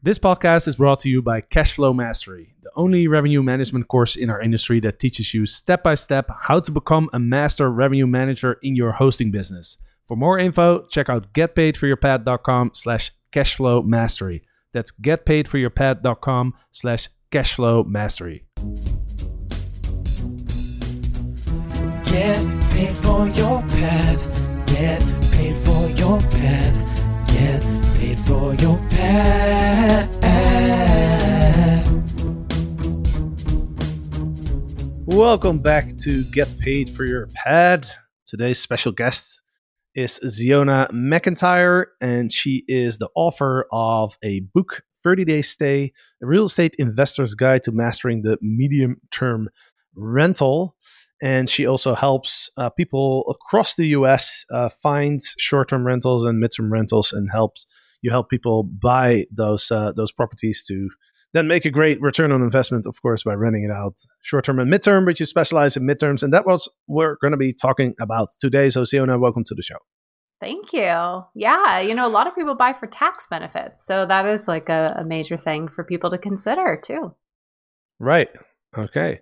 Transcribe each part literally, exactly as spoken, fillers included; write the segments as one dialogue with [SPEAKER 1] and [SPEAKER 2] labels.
[SPEAKER 1] This podcast is brought to you by Cashflow Mastery, the only revenue management course in our industry that teaches you step by step how to become a master revenue manager in your hosting business. For more info, check out getpaidforyourpad.com slash cashflow mastery. That's getpaidforyourpad.com slash cashflow mastery.
[SPEAKER 2] Get paid for your pad. Get paid for your pad. Get paid for your pad.
[SPEAKER 1] Welcome back to Get Paid for Your Pad. Today's special guest is Ziona McIntyre, and she is the author of a book, thirty-day Stay, a real estate investor's guide to mastering the medium-term rental. And she also helps uh, people across the U S uh, find short-term rentals and mid-term rentals, and helps you help people buy those uh, those properties to then make a great return on investment, of course, by renting it out short-term and mid-term, but you specialize in mid-terms. And that was what we're going to be talking about today. So Ziona, welcome to the show.
[SPEAKER 3] Thank you. Yeah, you know, a lot of people buy for tax benefits. So that is like a, a major thing for people to consider too.
[SPEAKER 1] Right. Okay.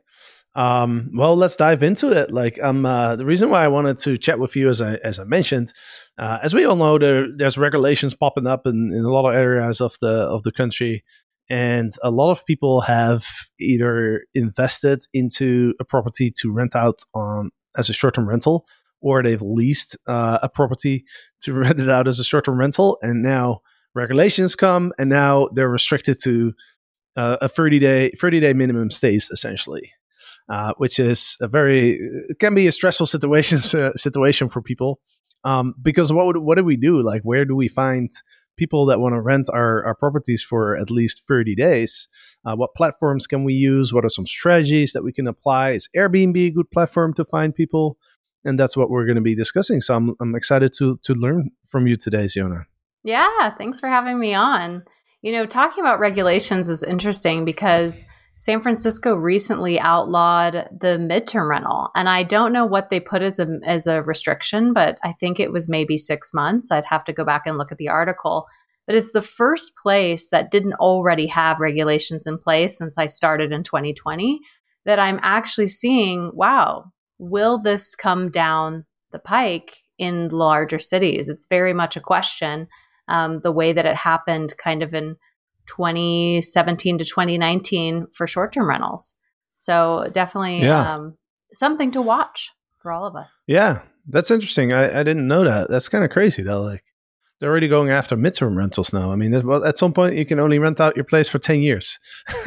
[SPEAKER 1] Um, well, let's dive into it. Like, um, uh, the reason why I wanted to chat with you, as I as I mentioned, uh, as we all know, there there's regulations popping up in, in a lot of areas of the of the country, and a lot of people have either invested into a property to rent out on as a short term rental, or they've leased uh, a property to rent it out as a short term rental, and now regulations come, and now they're restricted to uh, a thirty day thirty day minimum stays, essentially. Uh, which is a very, it can be a stressful situation uh, situation for people. Um, because what would, what do we do? Like, where do we find people that want to rent our, our properties for at least thirty days? Uh, what platforms can we use? What are some strategies that we can apply? Is Airbnb a good platform to find people? And that's what we're going to be discussing. So I'm, I'm excited to to learn from you today, Ziona.
[SPEAKER 3] Yeah, thanks for having me on. You know, talking about regulations is interesting because San Francisco recently outlawed the midterm rental, and I don't know what they put as a as a restriction, but I think it was maybe six months. I'd have to go back and look at the article, but it's the first place that didn't already have regulations in place since I started in twenty twenty that I'm actually seeing, wow, will this come down the pike in larger cities? It's very much a question. Um, the way that it happened kind of in twenty seventeen to twenty nineteen for short-term rentals. So definitely
[SPEAKER 1] yeah.
[SPEAKER 3] um, something to watch for all of us.
[SPEAKER 1] Yeah, that's interesting. I, I didn't know that. That's kind of crazy though. Like, they're already going after midterm rentals now. I mean, well, at some point you can only rent out your place for ten years.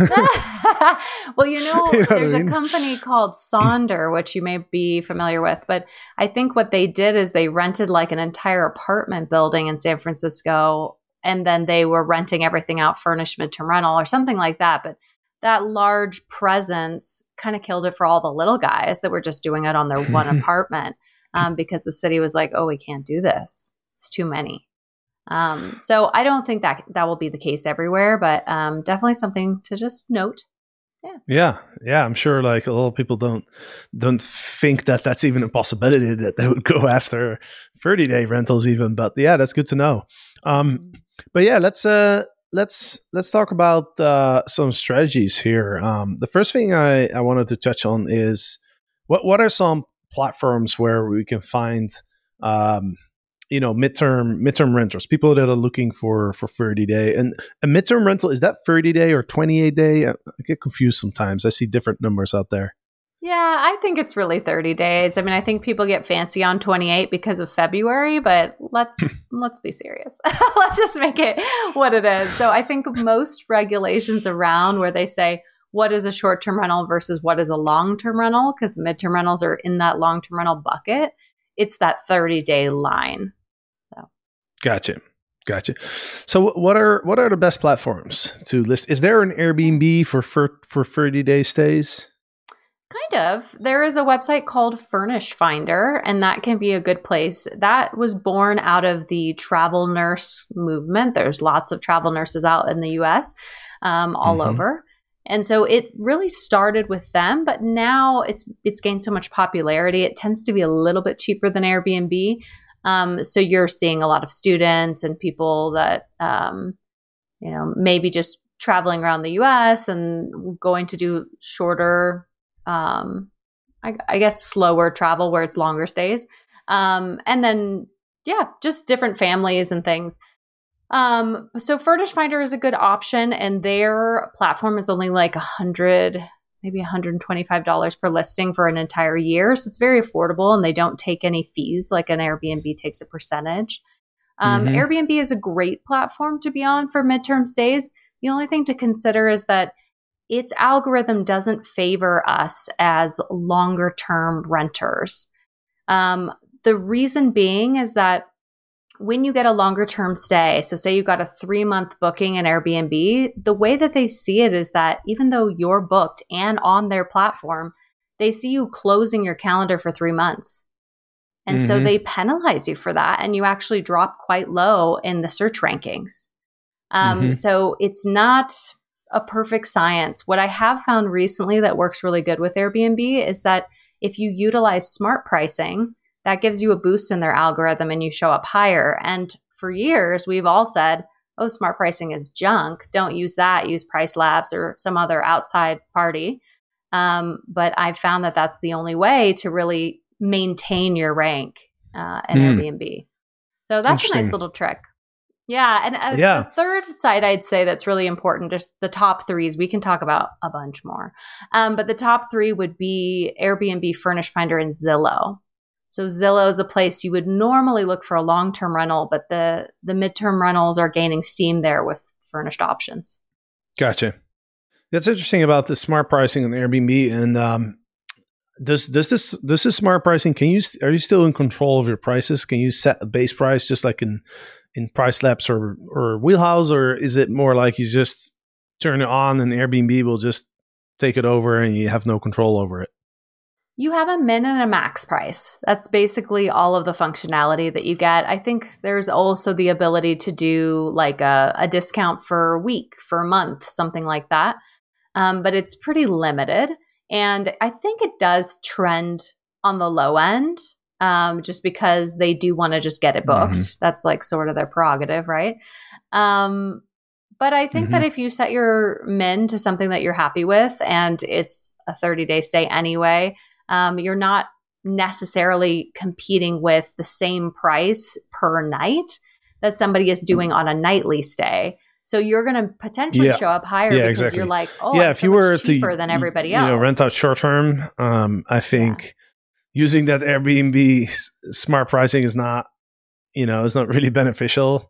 [SPEAKER 3] Well, you know,
[SPEAKER 1] you know
[SPEAKER 3] there's
[SPEAKER 1] I mean?
[SPEAKER 3] a company called Sonder, which you may be familiar with, but I think what they did is they rented like an entire apartment building in San Francisco, and then they were renting everything out, furnished midterm rental or something like that. But that large presence kind of killed it for all the little guys that were just doing it on their one apartment um, because the city was like, oh, we can't do this. It's too many. Um, so I don't think that that will be the case everywhere, but um, definitely something to just note. Yeah.
[SPEAKER 1] Yeah. Yeah. I'm sure like a lot of people don't, don't think that that's even a possibility that they would go after thirty day rentals even, but yeah, that's good to know. Um, but yeah, let's, uh, let's, let's talk about, uh, some strategies here. Um, the first thing I, I wanted to touch on is what, what are some platforms where we can find, um, you know, midterm midterm renters, people that are looking for for thirty day. And a midterm rental, is that thirty day or twenty-eight day? I, I get confused sometimes. I see different numbers out there.
[SPEAKER 3] Yeah, I think it's really thirty days. I mean, I think people get fancy on twenty-eight because of February, but let's let's be serious. Let's just make it what it is. So I think most regulations around where they say what is a short-term rental versus what is a long-term rental, because midterm rentals are in that long-term rental bucket, it's that thirty day line. So.
[SPEAKER 1] Gotcha. Gotcha. So what are what are the best platforms to list? Is there an Airbnb for for, for thirty day stays?
[SPEAKER 3] Kind of. There is a website called Furnish Finder, and that can be a good place. That was born out of the travel nurse movement. There's lots of travel nurses out in the U S, um, all mm-hmm. over. And so it really started with them, but now it's it's gained so much popularity. It tends to be a little bit cheaper than Airbnb. Um, so you're seeing a lot of students and people that um, you know, maybe just traveling around the U S and going to do shorter, um, I, I guess, slower travel where it's longer stays. Um, and then, yeah, just different families and things. Um, so Furnish Finder is a good option, and their platform is only like a hundred, maybe one hundred twenty-five dollars per listing for an entire year. So it's very affordable, and they don't take any fees like an Airbnb takes a percentage. Um,
[SPEAKER 1] Mhm.
[SPEAKER 3] Airbnb is a great platform to be on for midterm stays. The only thing to consider is that its algorithm doesn't favor us as longer term renters. Um, the reason being is that when you get a longer term stay, so say you got a three month booking in Airbnb, the way that they see it is that even though you're booked and on their platform, they see you closing your calendar for three months. And so
[SPEAKER 1] Mhm.
[SPEAKER 3] they penalize you for that, and you actually drop quite low in the search rankings. Um,
[SPEAKER 1] Mhm.
[SPEAKER 3] So it's not a perfect science. What I have found recently that works really good with Airbnb is that if you utilize smart pricing, that gives you a boost in their algorithm and you show up higher. And for years, we've all said, oh, smart pricing is junk. Don't use that. Use Price Labs or some other outside party. Um, but I've found that that's the only way to really maintain your rank uh, in
[SPEAKER 1] Hmm.
[SPEAKER 3] Airbnb. So that's a nice
[SPEAKER 1] Interesting.
[SPEAKER 3] little trick. Yeah. And uh,
[SPEAKER 1] Yeah.
[SPEAKER 3] the third side I'd say that's really important, just the top threes. We can talk about a bunch more. Um, but the top three would be Airbnb, Furnish Finder, and Zillow. So Zillow is a place you would normally look for a long-term rental, but the the midterm rentals are gaining steam there with furnished options.
[SPEAKER 1] Gotcha. That's interesting about the smart pricing on Airbnb. And um, does does this this is smart pricing? Can you are you still in control of your prices? Can you set a base price just like in in Price Labs or or Wheelhouse, or is it more like you just turn it on and Airbnb will just take it over and you have no control over it?
[SPEAKER 3] You have a min and a max price. That's basically all of the functionality that you get. I think there's also the ability to do like a, a discount for a week, for a month, something like that. Um, but it's pretty limited. And I think it does trend on the low end um, just because they do want to just get it booked.
[SPEAKER 1] Mhm.
[SPEAKER 3] That's like sort of their prerogative, right? Um, but I think
[SPEAKER 1] Mhm.
[SPEAKER 3] that if you set your min to something that you're happy with and it's a thirty-day stay anyway, Um, you're not necessarily competing with the same price per night that somebody is doing on a nightly stay. So you're going to potentially
[SPEAKER 1] Yeah.
[SPEAKER 3] show up higher
[SPEAKER 1] Yeah,
[SPEAKER 3] because
[SPEAKER 1] exactly.
[SPEAKER 3] you're like, oh,
[SPEAKER 1] yeah,
[SPEAKER 3] I'm
[SPEAKER 1] if
[SPEAKER 3] so
[SPEAKER 1] you
[SPEAKER 3] much
[SPEAKER 1] were
[SPEAKER 3] cheaper
[SPEAKER 1] to
[SPEAKER 3] than
[SPEAKER 1] you-
[SPEAKER 3] everybody
[SPEAKER 1] you
[SPEAKER 3] else.
[SPEAKER 1] know, rent out short term, um, I think using that Airbnb s- smart pricing is not, you know, is not really beneficial.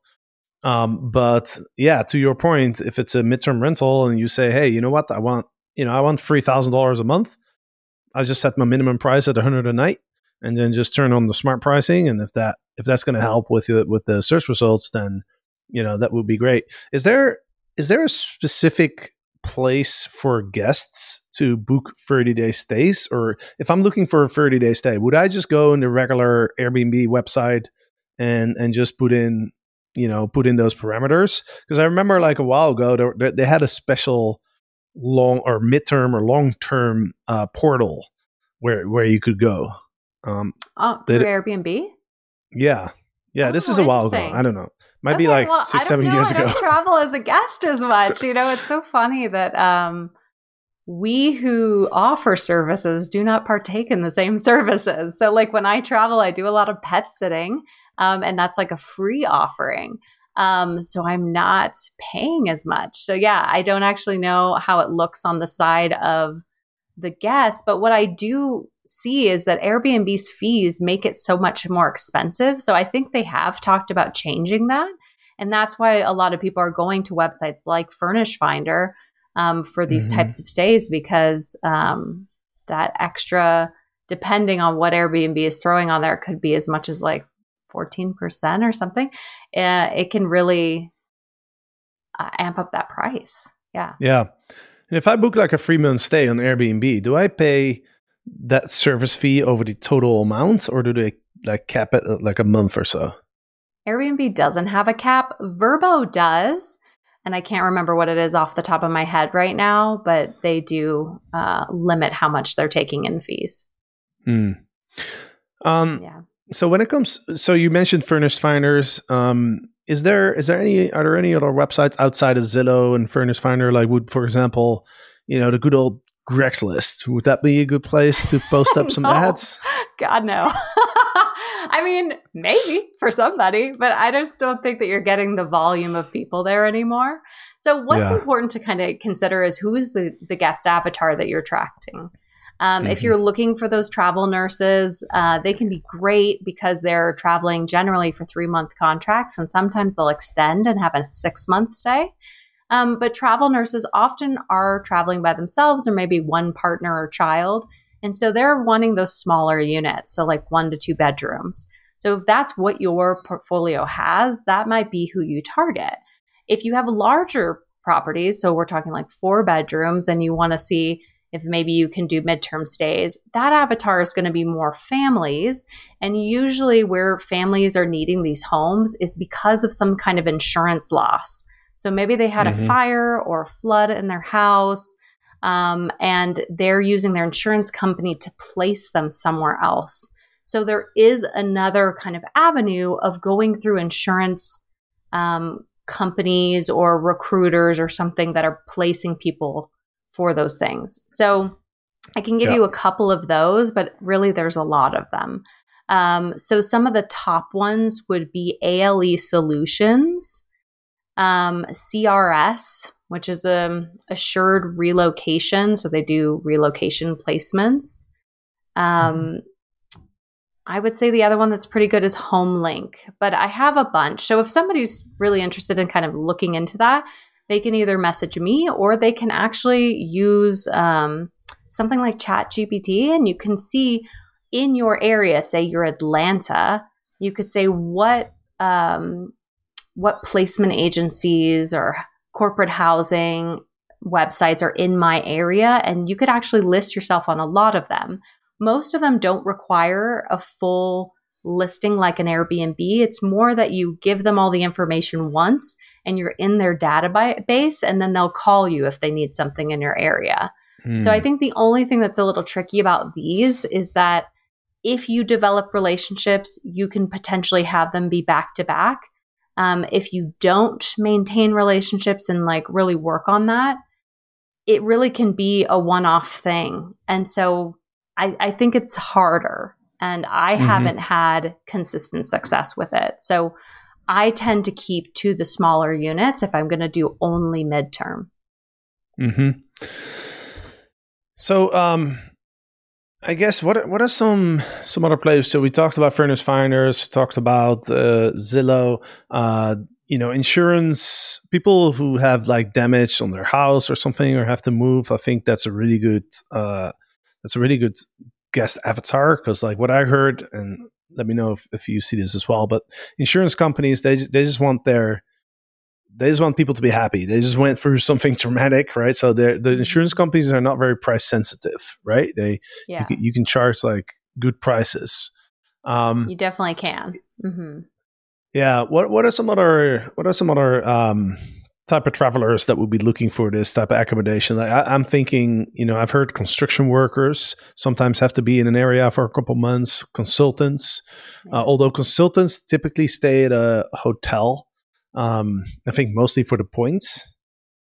[SPEAKER 1] Um, but yeah, to your point, if it's a midterm rental and you say, hey, you know what, I want, you know, I want three thousand dollars a month. I just set my minimum price at a hundred a night, and then just turn on the smart pricing. And if that if that's going to help with the, with the search results, then you know that would be great. Is there is there a specific place for guests to book thirty day stays, or if I'm looking for a thirty day stay, would I just go in the regular Airbnb website and and just put in you know put in those parameters? Because I remember like a while ago they, they had a special long or midterm or long term uh, portal where where you could go. Um,
[SPEAKER 3] Oh,
[SPEAKER 1] They
[SPEAKER 3] through
[SPEAKER 1] d-
[SPEAKER 3] Airbnb?
[SPEAKER 1] yeah, yeah. This
[SPEAKER 3] Oh,
[SPEAKER 1] is a while ago.
[SPEAKER 3] interesting.
[SPEAKER 1] I don't know. Might be
[SPEAKER 3] Okay,
[SPEAKER 1] like
[SPEAKER 3] well,
[SPEAKER 1] six,
[SPEAKER 3] I don't
[SPEAKER 1] seven
[SPEAKER 3] know.
[SPEAKER 1] years
[SPEAKER 3] I
[SPEAKER 1] ago.
[SPEAKER 3] don't travel as a guest as much. You know, it's so funny that um, we who offer services do not partake in the same services. So, like when I travel, I do a lot of pet sitting, um, and that's like a free offering. Um, so I'm not paying as much. So yeah, I don't actually know how it looks on the side of the guest, but what I do see is that Airbnb's fees make it so much more expensive. So I think they have talked about changing that. And that's why a lot of people are going to websites like Furnish Finder um, for these
[SPEAKER 1] Mhm.
[SPEAKER 3] types of stays because um, that extra, depending on what Airbnb is throwing on there, it could be as much as like fourteen percent or something. Uh, it can really uh, amp up that price. Yeah.
[SPEAKER 1] Yeah. And if I book like a three month stay on Airbnb, do I pay that service fee over the total amount, or do they like cap it at like a month or so?
[SPEAKER 3] Airbnb doesn't have a cap. Verbo does. And I can't remember what it is off the top of my head right now, but they do uh, limit how much they're taking in fees.
[SPEAKER 1] Hmm. Um,
[SPEAKER 3] Yeah.
[SPEAKER 1] So when it comes, so you mentioned Furnished Finders. Um, is there is there any are there any other websites outside of Zillow and Furnished Finder, like would, for example, you know, the good old Craigslist? Would that be a good place to post up some
[SPEAKER 3] No.
[SPEAKER 1] ads?
[SPEAKER 3] God, no. I mean, maybe for somebody, but I just don't think that you're getting the volume of people there anymore. So what's
[SPEAKER 1] Yeah.
[SPEAKER 3] important to kind of consider is who is the, the guest avatar that you're attracting. Um,
[SPEAKER 1] Mhm.
[SPEAKER 3] If you're looking for those travel nurses, uh, they can be great because they're traveling generally for three-month contracts, and sometimes they'll extend and have a six-month stay. Um, but travel nurses often are traveling by themselves or maybe one partner or child. And so they're wanting those smaller units, so like one to two bedrooms. So if that's what your portfolio has, that might be who you target. If you have larger properties, so we're talking like four bedrooms, and you want to see if maybe you can do midterm stays, that avatar is going to be more families. And usually where families are needing these homes is because of some kind of insurance loss. So maybe they had
[SPEAKER 1] Mhm.
[SPEAKER 3] a fire or a flood in their house, um, and they're using their insurance company to place them somewhere else. So there is another kind of avenue of going through insurance um, companies or recruiters or something that are placing people for those things. So I can give
[SPEAKER 1] Yeah.
[SPEAKER 3] you a couple of those, but really there's a lot of them. Um, so some of the top ones would be A L E Solutions, um, C R S, which is a assured relocation. So they do relocation placements. Um, I would say the other one that's pretty good is HomeLink, but I have a bunch. So if somebody's really interested in kind of looking into that, they can either message me or they can actually use um, something like ChatGPT, and you can see in your area, say you're Atlanta, you could say what um, what placement agencies or corporate housing websites are in my area, and you could actually list yourself on a lot of them. Most of them don't require a full listing like an Airbnb. It's more that you give them all the information once and you're in their database, and then they'll call you if they need something in your area.
[SPEAKER 1] Hmm.
[SPEAKER 3] So I think the only thing that's a little tricky about these is that if you develop relationships, you can potentially have them be back to back. Um, if you don't maintain relationships and like really work on that, it really can be a one-off thing. And so I, I think it's harder, and I
[SPEAKER 1] Mhm.
[SPEAKER 3] haven't had consistent success with it. So I tend to keep to the smaller units if I'm going to do only midterm.
[SPEAKER 1] hmm So, um, I guess what are, what are some some other players? So we talked about Furnished Finders, talked about uh, Zillow. Uh, you know, insurance. People who have like damage on their house or something, or have to move. I think that's a really good. Uh, that's a really good guest avatar, because like what I heard, and let me know if, if you see this as well. But insurance companies, they they just want their they just want people to be happy. They just went through something traumatic, right? So the the insurance companies are not very price sensitive, right? They
[SPEAKER 3] Yeah,
[SPEAKER 1] you can, you can charge like good prices. Um,
[SPEAKER 3] you definitely can. hmm
[SPEAKER 1] yeah. What what are some other what are some other um, type of travelers that would be looking for this type of accommodation? Like I, I'm thinking, you know, I've heard construction workers sometimes have to be in an area for a couple months. Consultants, uh, although consultants typically stay at a hotel. Um, I think mostly for the points.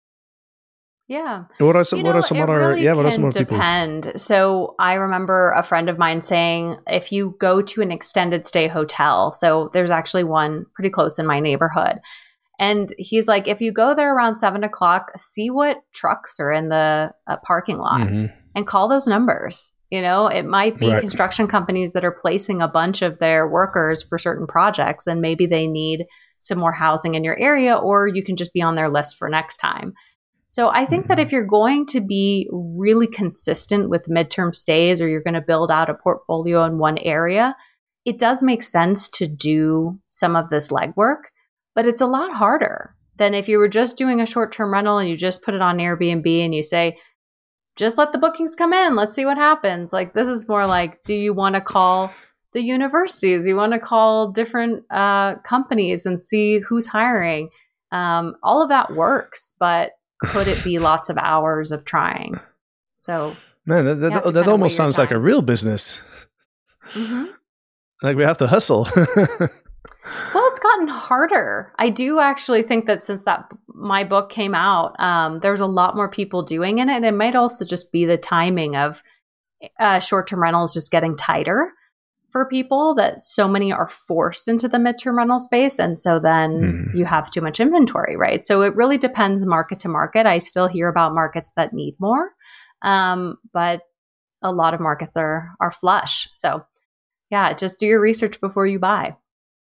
[SPEAKER 3] Yeah.
[SPEAKER 1] What are some?
[SPEAKER 3] You
[SPEAKER 1] what
[SPEAKER 3] know,
[SPEAKER 1] are some
[SPEAKER 3] it
[SPEAKER 1] other?
[SPEAKER 3] really
[SPEAKER 1] Yeah, what are
[SPEAKER 3] can
[SPEAKER 1] some other people?
[SPEAKER 3] depend. So I remember a friend of mine saying, if you go to an extended stay hotel, so there's actually one pretty close in my neighborhood, and he's like, if you go there around seven o'clock, see what trucks are in the uh, parking lot
[SPEAKER 1] Mhm.
[SPEAKER 3] and call those numbers. You know, it might be
[SPEAKER 1] Right.
[SPEAKER 3] construction companies that are placing a bunch of their workers for certain projects, and maybe they need some more housing in your area, or you can just be on their list for next time. So I think that
[SPEAKER 1] Mhm.
[SPEAKER 3] if you're going to be really consistent with midterm stays, or you're going to build out a portfolio in one area, it does make sense to do some of this legwork, but it's a lot harder than if you were just doing a short-term rental and you just put it on Airbnb and you say, just let the bookings come in. Let's see what happens. Like, this is more like, do you want to call the universities? You want to call different uh, companies and see who's hiring? Um, all of that works, but could it be lots of hours of trying? So,
[SPEAKER 1] Man, that,
[SPEAKER 3] You have
[SPEAKER 1] that,
[SPEAKER 3] to
[SPEAKER 1] that
[SPEAKER 3] kinda
[SPEAKER 1] almost
[SPEAKER 3] weigh your
[SPEAKER 1] sounds like a
[SPEAKER 3] time.
[SPEAKER 1] real business.
[SPEAKER 3] mhm.
[SPEAKER 1] Like we have to hustle.
[SPEAKER 3] Well, it's gotten harder. I do actually think that since that my book came out, um, there's a lot more people doing it. And it might also just be the timing of uh, short-term rentals just getting tighter for people, that so many are forced into the midterm rental space. And so then mm. you have too much inventory, right? So it really depends market to market. I still hear about markets that need more, um, but a lot of markets are are flush. So yeah, just do your research before you buy.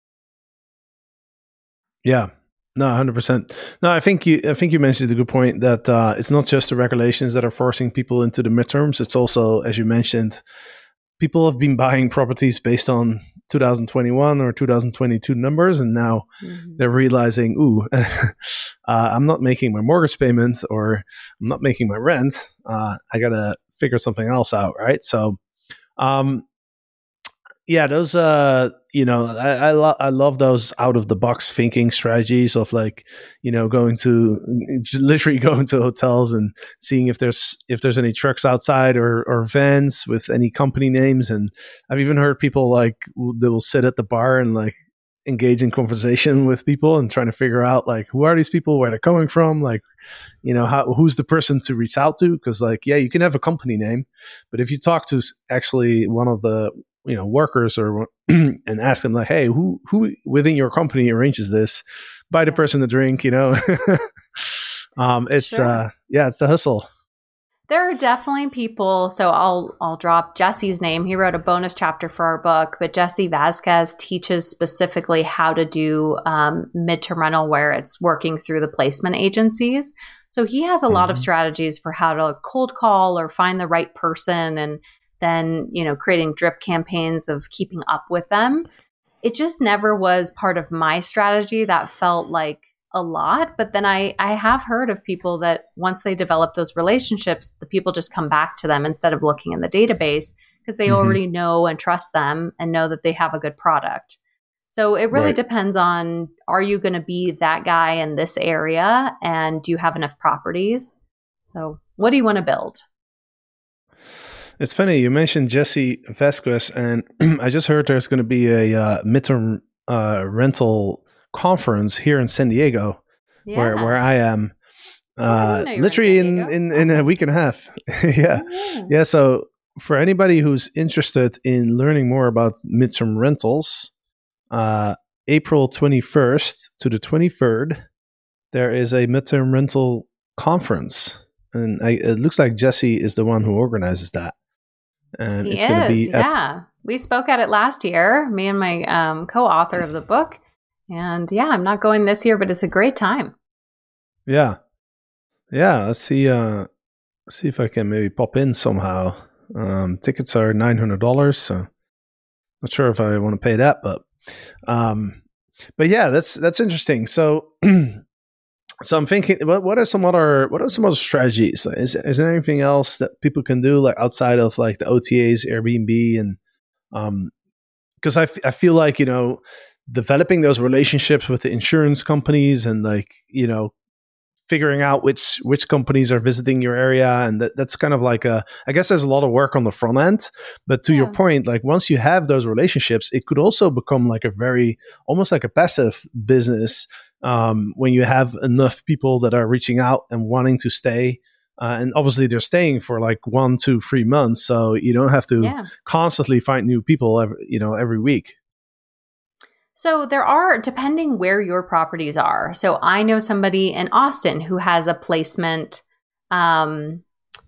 [SPEAKER 1] Yeah. No, one hundred percent. No, I think you I think you mentioned a good point that uh, it's not just the regulations that are forcing people into the midterms. It's also, as you mentioned, people have been buying properties based on two thousand twenty-one or two thousand twenty-two numbers, and now mm-hmm. they're realizing, ooh, uh, I'm not making my mortgage payment, or I'm not making my rent. Uh, I got to figure something else out, right? So, um, yeah, those, uh, you know, I I, lo- I love those out of the box thinking strategies of, like, you know, going to literally going to hotels and seeing if there's if there's any trucks outside, or or vans with any company names. And I've even heard people, like, they will sit at the bar and, like, engage in conversation with people and trying to figure out, like, who are these people, where they're coming from, like, you know, how who's the person to reach out to? Because, like, yeah, you can have a company name, but if you talk to actually one of the, you know, workers, or and ask them, like, hey, who who within your company arranges this, buy the person a drink, you know. um it's sure. uh yeah it's the hustle.
[SPEAKER 3] There are definitely people. So I'll I'll drop Jesse's name. He wrote a bonus chapter for our book, but Jesse Vasquez teaches specifically how to do um, midterm rental where it's working through the placement agencies. So he has a mm-hmm. lot of strategies for how to cold call or find the right person, and then, you know, creating drip campaigns of keeping up with them. It just never was part of my strategy. That felt like a lot. But then I, I have heard of people that once they develop those relationships, the people just come back to them instead of looking in the database, because they mm-hmm. already know and trust them and know that they have a good product. So it really right. depends on, are you going to be that guy in this area, and do you have enough properties? So what do you want to build?
[SPEAKER 1] It's funny, you mentioned Jesse Vasquez, and I just heard there's going to be a uh, midterm uh, rental conference here in San Diego, yeah. where where I am, uh, I literally in, in, in a week and a half. yeah. yeah, yeah. So for anybody who's interested in learning more about midterm rentals, uh, April twenty-first to the twenty-third, there is a midterm rental conference, and I, it looks like Jesse is the one who organizes that. And
[SPEAKER 3] he
[SPEAKER 1] it's going to be
[SPEAKER 3] at- yeah. We spoke at it last year, me and my um, co-author of the book. And yeah, I'm not going this year, but it's a great time.
[SPEAKER 1] Yeah. Yeah. Let's see, uh, let's see if I can maybe pop in somehow. Um, tickets are nine hundred dollars. So not sure if I want to pay that, but, um, but yeah, that's, that's interesting. So, So I'm thinking, what what are some other what are some other strategies? Is is there anything else that people can do, like outside of, like, the O T As, Airbnb, and um, because I, f- I feel like, you know, developing those relationships with the insurance companies, and, like, you know, figuring out which which companies are visiting your area, and that, that's kind of like a, I guess there's a lot of work on the front end, but to yeah. your point, like, once you have those relationships, it could also become like a very, almost like a passive business. Um, when you have enough people that are reaching out and wanting to stay, uh, and obviously they're staying for like one, two, three months, so you don't have to yeah. constantly find new people every, you know, every week.
[SPEAKER 3] So there are, depending where your properties are. So I know somebody in Austin who has a placement. Um,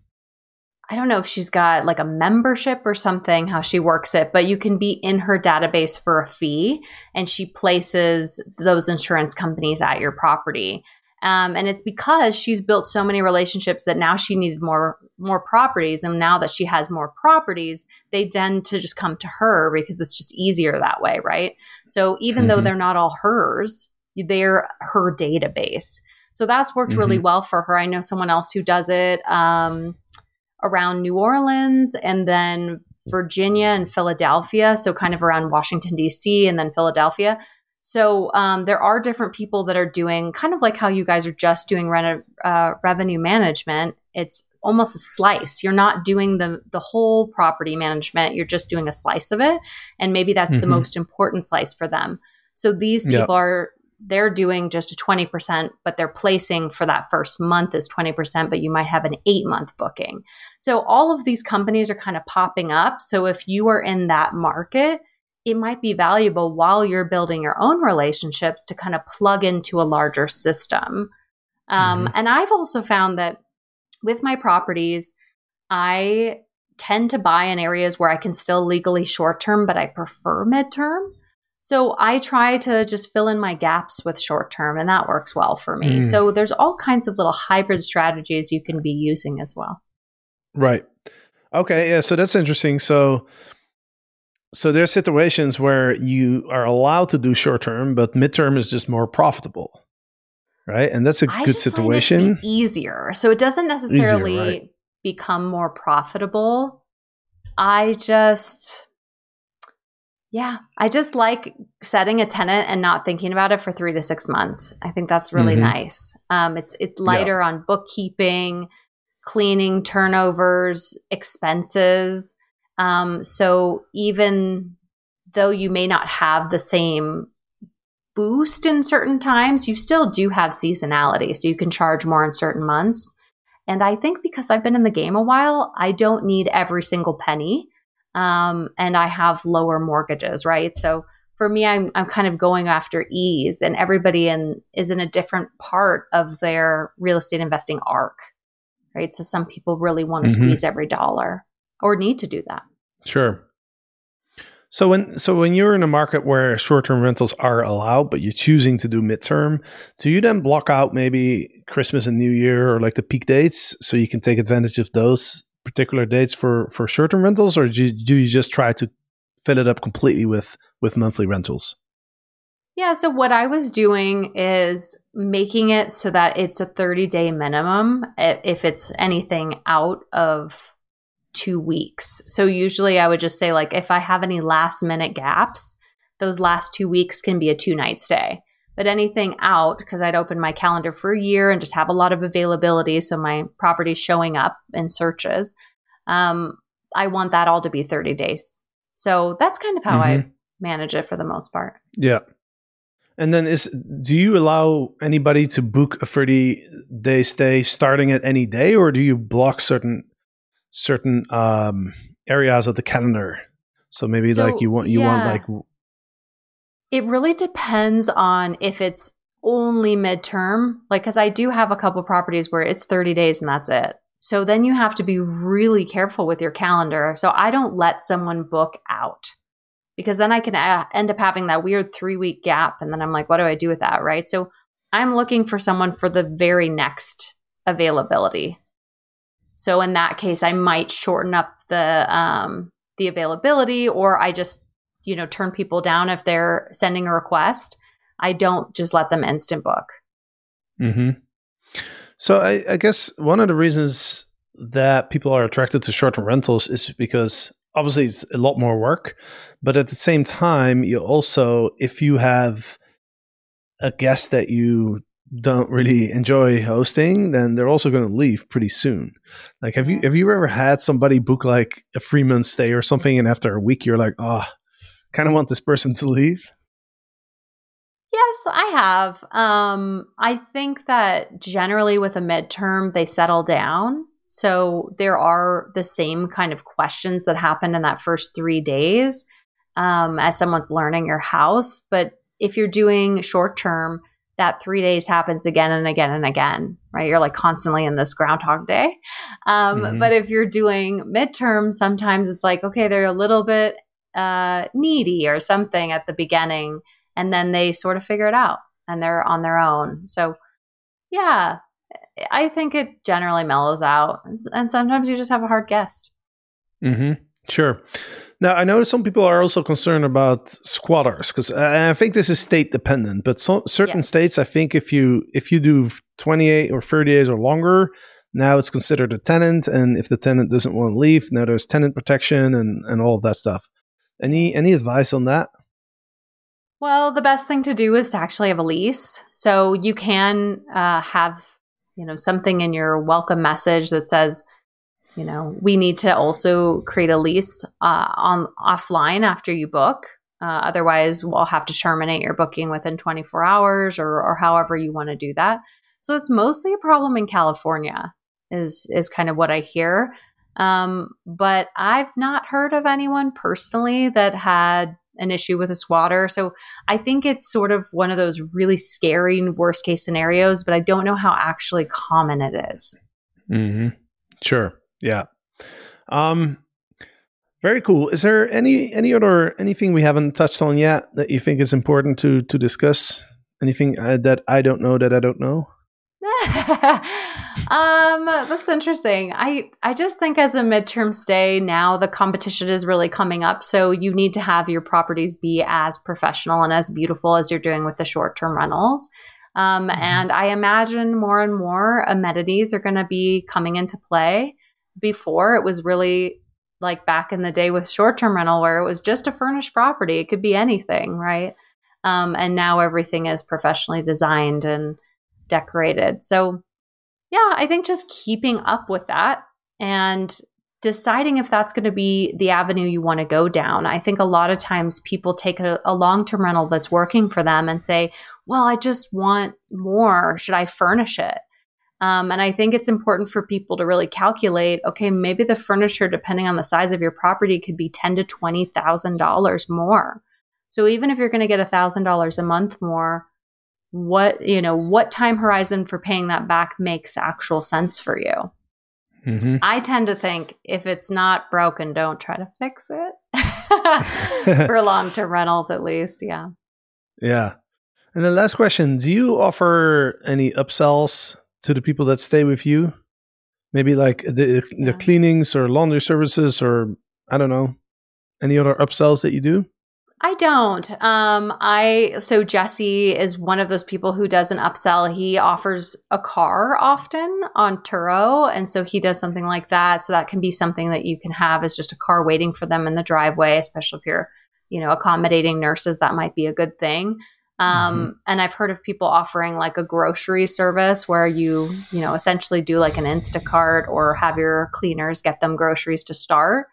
[SPEAKER 3] I don't know if she's got like a membership or something, how she works it, but you can be in her database for a fee, and she places those insurance companies at your property. Um, and it's because she's built so many relationships that now she needed more more properties. And now that she has more properties, they tend to just come to her because it's just easier that way, right? So even mm-hmm. though they're not all hers, they're her database. So that's worked mm-hmm. really well for her. I know someone else who does it um, around New Orleans, and then Virginia and Philadelphia. So kind of around Washington, D C, and then Philadelphia. So um, there are different people that are doing kind of like how you guys are just doing rent, uh, revenue management. It's almost a slice. You're not doing the the whole property management. You're just doing a slice of it. And maybe that's mm-hmm. the most important slice for them. So these people
[SPEAKER 1] Yep.
[SPEAKER 3] are, they're doing just a twenty percent, but their placing for that first month is twenty percent, but you might have an eight month booking. So all of these companies are kind of popping up. So if you are in that market, it might be valuable while you're building your own relationships to kind of plug into a larger system. Um,
[SPEAKER 1] Mhm.
[SPEAKER 3] And I've also found that with my properties, I tend to buy in areas where I can still legally short term, but I prefer midterm. So I try to just fill in my gaps with short term, and that works well for me.
[SPEAKER 1] Mm.
[SPEAKER 3] So there's all kinds of little hybrid strategies you can be using as well.
[SPEAKER 1] Right. Okay. Yeah. So that's interesting. So, so there's situations where you are allowed to do short term, but midterm is just more profitable, right? And that's a
[SPEAKER 3] I
[SPEAKER 1] good
[SPEAKER 3] just find it to
[SPEAKER 1] situation.
[SPEAKER 3] be easier. So it doesn't necessarily
[SPEAKER 1] right.
[SPEAKER 3] become more profitable. I just, yeah, I just like setting a tenant and not thinking about it for three to six months. I think that's really
[SPEAKER 1] Mhm.
[SPEAKER 3] nice. Um, it's it's lighter on bookkeeping, cleaning, turnovers, expenses. Um, so even though you may not have the same boost in certain times, you still do have seasonality. So you can charge more in certain months. And I think because I've been in the game a while, I don't need every single penny. Um, and I have lower mortgages, right? So for me, I'm, I'm kind of going after ease, and everybody in is in a different part of their real estate investing arc, right? So some people really want to
[SPEAKER 1] Mhm.
[SPEAKER 3] squeeze every dollar or need to do that.
[SPEAKER 1] Sure. So when so when you're in a market where short-term rentals are allowed, but you're choosing to do midterm, do you then block out maybe Christmas and New Year or like the peak dates so you can take advantage of those particular dates for for short-term rentals, or do you, do you just try to fill it up completely with with monthly rentals?
[SPEAKER 3] Yeah. So what I was doing is making it so that it's a thirty day minimum i- if it's anything out of two weeks. So usually I would just say, like, if I have any last minute gaps, those last two weeks can be a two night stay. But anything out, because I'd open my calendar for a year and just have a lot of availability, so my property's showing up in searches, um, I want that all to be thirty days. So that's kind of how I
[SPEAKER 1] Mhm.
[SPEAKER 3] manage it for the most part.
[SPEAKER 1] Yeah. And then is do you allow anybody to book a thirty day stay starting at any day, or do you block certain certain um, areas of the calendar? So maybe
[SPEAKER 3] So,
[SPEAKER 1] like you want you want
[SPEAKER 3] yeah.
[SPEAKER 1] like
[SPEAKER 3] It really depends on if it's only midterm, like, because I do have a couple properties where it's thirty days and that's it. So then you have to be really careful with your calendar. So I don't let someone book out, because then I can uh, end up having that weird three week gap. And then I'm like, what do I do with that? Right. So I'm looking for someone for the very next availability. So in that case, I might shorten up the um, the availability, or I just, you know, turn people down if they're sending a request. I don't just let them instant book.
[SPEAKER 1] hmm So I, I guess one of the reasons that people are attracted to short-term rentals is because obviously it's a lot more work, but at the same time, you also, if you have a guest that you don't really enjoy hosting, then they're also going to leave pretty soon. Like, have you have you ever had somebody book like a three month stay or something, and after a week you're like, oh, kind of want this person to leave?
[SPEAKER 3] Yes, I have. Um, I think that generally with a midterm, they settle down. So there are the same kind of questions that happen in that first three days um, as someone's learning your house. But if you're doing short term, that three days happens again and again and again, right? You're like constantly in this Groundhog Day. Um,
[SPEAKER 1] Mhm.
[SPEAKER 3] But if you're doing midterm, sometimes it's like, okay, they're a little bit uh, needy or something at the beginning, and then they sort of figure it out and they're on their own. So yeah, I think it generally mellows out. And sometimes you just have a hard guest.
[SPEAKER 1] Mm-hmm. Sure. Now, I know some people are also concerned about squatters, because I think this is state dependent. But so, certain
[SPEAKER 3] Yeah.
[SPEAKER 1] states, I think if you if you do twenty-eight or thirty days or longer, now it's considered a tenant. And if the tenant doesn't want to leave, now there's tenant protection and, and all of that stuff. Any any advice on that?
[SPEAKER 3] Well, the best thing to do is to actually have a lease. So you can uh, have, you know, something in your welcome message that says, you know, we need to also create a lease uh, on offline after you book. Uh, otherwise, we'll have to terminate your booking within twenty-four hours or, or however you want to do that. So it's mostly a problem in California is, is kind of what I hear. Um, but I've not heard of anyone personally that had an issue with a squatter. So I think it's sort of one of those really scary worst case scenarios, but I don't know how actually common it is.
[SPEAKER 1] Mm-hmm. Sure. Yeah. Um, very cool. Is there any any other anything we haven't touched on yet that you think is important to to discuss? Anything uh, that I don't know that I don't know?
[SPEAKER 3] um, that's interesting. I I just think as a midterm stay now, the competition is really coming up. So you need to have your properties be as professional and as beautiful as you're doing with the short term rentals. Um, mm-hmm. And I imagine more and more amenities are going to be coming into play. Before it was really like back in the day with short-term rental where it was just a furnished property. It could be anything, right? Um, and now everything is professionally designed and decorated. So yeah, I think just keeping up with that and deciding if that's going to be the avenue you want to go down. I think a lot of times people take a, a long-term rental that's working for them and say, well, I just want more. Should I furnish it? Um, and I think it's important for people to really calculate, okay, maybe the furniture, depending on the size of your property, could be ten thousand to twenty thousand dollars more. So even if you're going to get one thousand dollars a month more, what, you know, what time horizon for paying that back makes actual sense for you? Mm-hmm. I tend to think if it's not broken, don't try to fix it. For long-term rentals, at least. Yeah.
[SPEAKER 1] Yeah. And the last question, do you offer any upsells to the people that stay with you? Maybe like the,
[SPEAKER 3] yeah.
[SPEAKER 1] the cleanings or laundry services or I don't know, any other upsells that you do?
[SPEAKER 3] I don't. Um, I so Jesse is one of those people who does an upsell. He offers a car often on Turo. And so he does something like that. So that can be something that you can have as just a car waiting for them in the driveway, especially if you're, you know, accommodating nurses, that might be a good thing. Um, mm-hmm. And I've heard of people offering like a grocery service where you, you know, essentially do like an Instacart or have your cleaners get them groceries to start.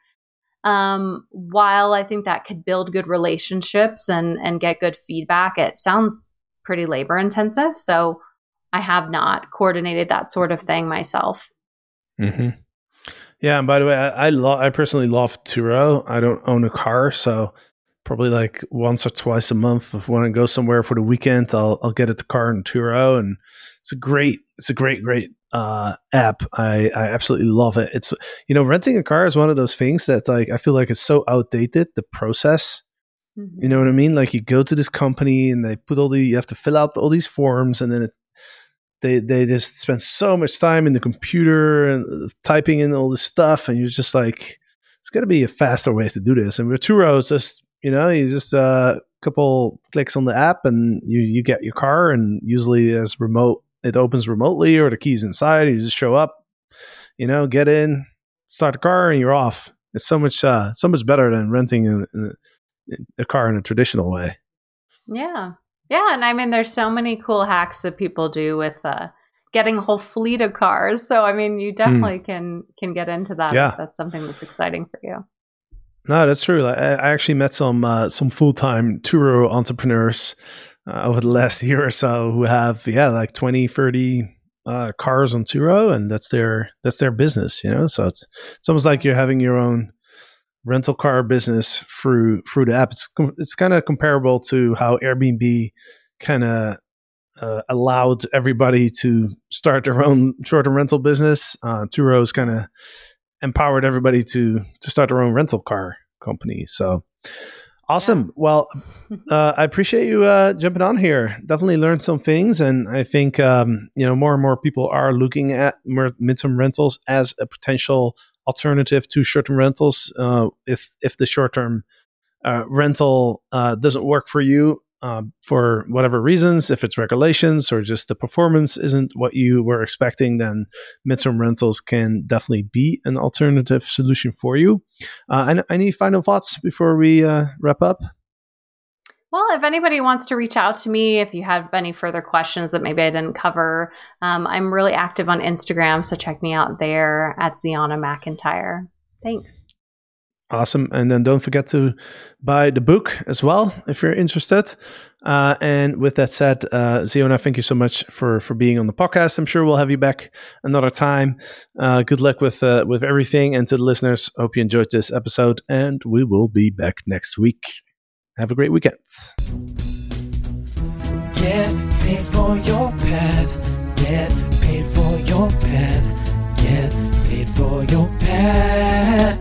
[SPEAKER 3] Um, while I think that could build good relationships and, and get good feedback, it sounds pretty labor intensive. So I have not coordinated that sort of thing myself.
[SPEAKER 1] Mm-hmm. Yeah. And by the way, I, I, lo- I personally love Turo. I don't own a car, so probably like once or twice a month, if I want to go somewhere for the weekend, I'll I'll get at the car in Turo, and it's a great, it's a great, great uh, app. I I absolutely love it. It's, you know, renting a car is one of those things that like I feel like it's so outdated. The process, mm-hmm. you know what I mean? Like you go to this company and they put all the, you have to fill out all these forms, and then it, they they just spend so much time in the computer and typing in all this stuff, and you're just like, it's got to be a faster way to do this. And with Turo, it's just, you know, you just a uh, couple clicks on the app and you, you get your car, and usually as remote, it opens remotely or the key's inside. You just show up, you know, get in, start the car, and you're off. It's so much, uh, so much better than renting a, a car in a traditional way.
[SPEAKER 3] Yeah. Yeah. And I mean, there's so many cool hacks that people do with uh, getting a whole fleet of cars. So, I mean, you definitely mm. can, can get into that.
[SPEAKER 1] Yeah.
[SPEAKER 3] If that's something that's exciting for you.
[SPEAKER 1] No, that's true. I, I actually met some uh, some full time Turo entrepreneurs uh, over the last year or so who have yeah like twenty, thirty uh, cars on Turo, and that's their that's their business. You know, so it's it's almost like you're having your own rental car business through through the app. It's it's kind of comparable to how Airbnb kind of uh, allowed everybody to start their own short term rental business. Uh, Turo's kind of empowered everybody to to start their own rental car company. So awesome. Yeah. Well, uh, I appreciate you uh, jumping on here. Definitely learned some things, and I think um, you know more and more people are looking at midterm rentals as a potential alternative to short-term rentals. Uh, if if the short-term uh, rental uh, doesn't work for you, Uh, for whatever reasons, if it's regulations or just the performance isn't what you were expecting, then midterm rentals can definitely be an alternative solution for you. Uh, and any final thoughts before we uh, wrap up?
[SPEAKER 3] Well, if anybody wants to reach out to me, if you have any further questions that maybe I didn't cover, um, I'm really active on Instagram, so check me out there at Ziana McIntyre. Thanks.
[SPEAKER 1] Awesome. And then don't forget to buy the book as well, if you're interested. Uh, and with that said, uh, Ziona, thank you so much for, for being on the podcast. I'm sure we'll have you back another time. Uh, good luck with, uh, with everything. And to the listeners, hope you enjoyed this episode, and we will be back next week. Have a great weekend.
[SPEAKER 2] Get paid for your pad. Get paid for your pad. Get paid for your pad.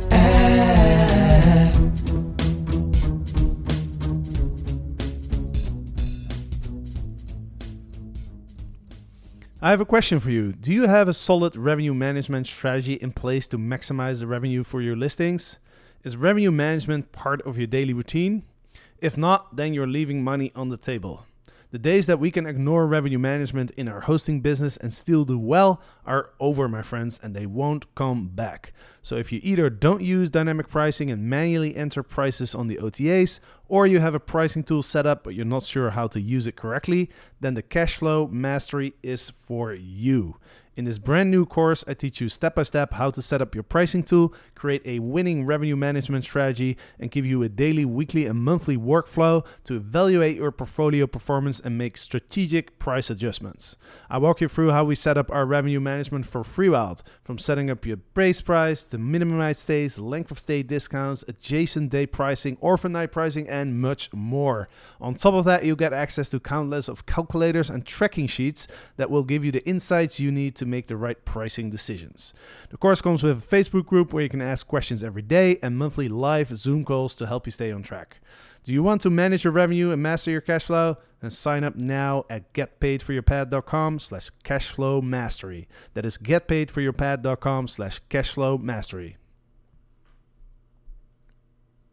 [SPEAKER 1] I have a question for you. Do you have a solid revenue management strategy in place to maximize the revenue for your listings? Is revenue management part of your daily routine? If not, then you're leaving money on the table. The days that we can ignore revenue management in our hosting business and still do well are over, my friends, and they won't come back. So if you either don't use dynamic pricing and manually enter prices on the O T As, or you have a pricing tool set up but you're not sure how to use it correctly, then the Cashflow Mastery is for you. In this brand new course, I teach you step-by-step how to set up your pricing tool, create a winning revenue management strategy, and give you a daily, weekly, and monthly workflow to evaluate your portfolio performance and make strategic price adjustments. I walk you through how we set up our revenue management for FreeWild, from setting up your base price to minimum night stays, length of stay discounts, adjacent day pricing, orphan night pricing, and much more. On top of that, you'll get access to countless of calculators and tracking sheets that will give you the insights you need to make the right pricing decisions. The course comes with a Facebook group where you can ask questions every day and monthly live Zoom calls to help you stay on track. Do you want to manage your revenue and master your cash flow? Then sign up now at getpaidforyourpad.com slash cashflow mastery. That is getpaidforyourpad.com slash cashflow mastery.